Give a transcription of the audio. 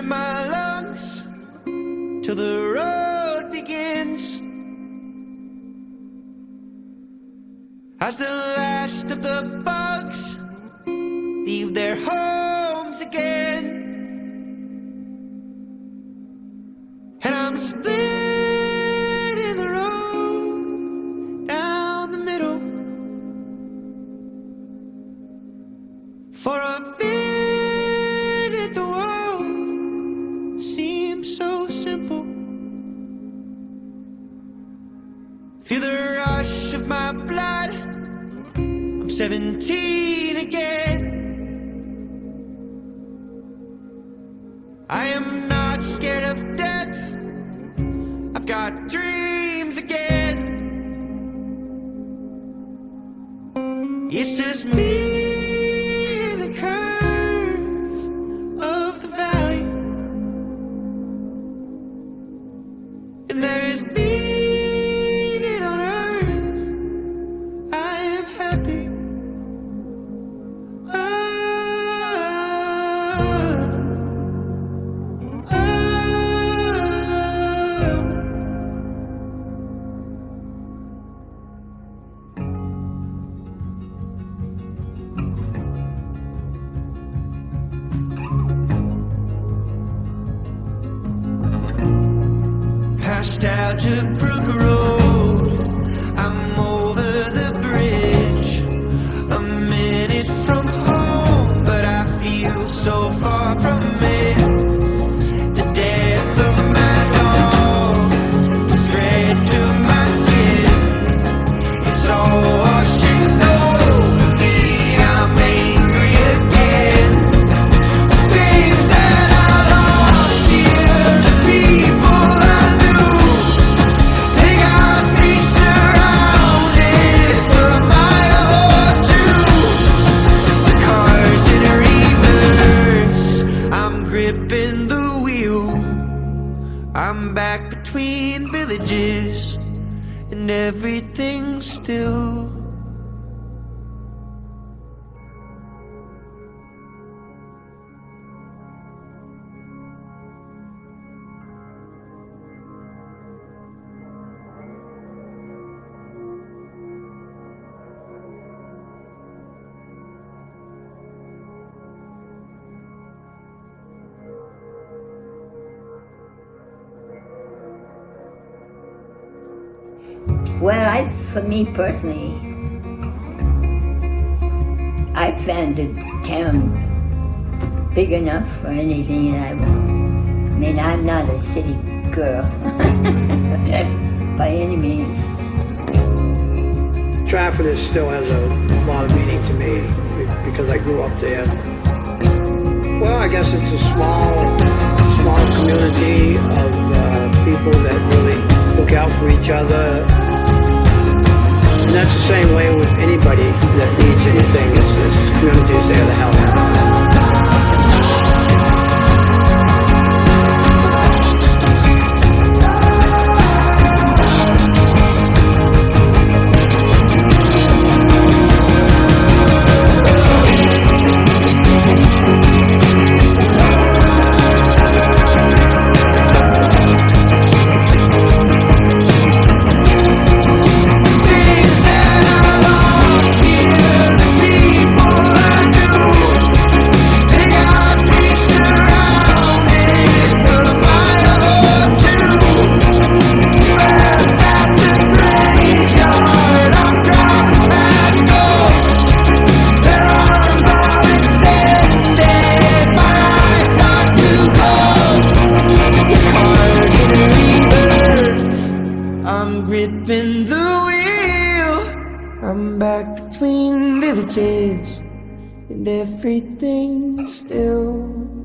in my lungs till the road begins. As the last of the bugs leave their homes again, and I'm split in the road down the middle. For a minute the world seems so simple. Feel the rush of my blood, I'm 17 again. I am not scared of death, I've got dreams again. It's just me in the curve of the valley, and there is meaning on earth. I am happy. Past Algebrook Road, I'm over the bridge. A minute from home, but I feel so far from it. The depth of my dog spread to my skin. It's all washing over me, I'm angry again. The things that I lost here, the people I knew, they got me surrounded for a mile or two. The car's in reverse, I'm gripping the wheel. I'm back between villages and everything's still. Well, for me personally, I found the town big enough for anything that I want. I mean, I'm not a city girl by any means. Trafford still has a lot of meaning to me because I grew up there. Well, I guess it's a small community of people that really look out for each other. And that's the same way with anybody that needs anything. This community is there to help. I'm gripping the wheel, I'm back between villages and everything's still.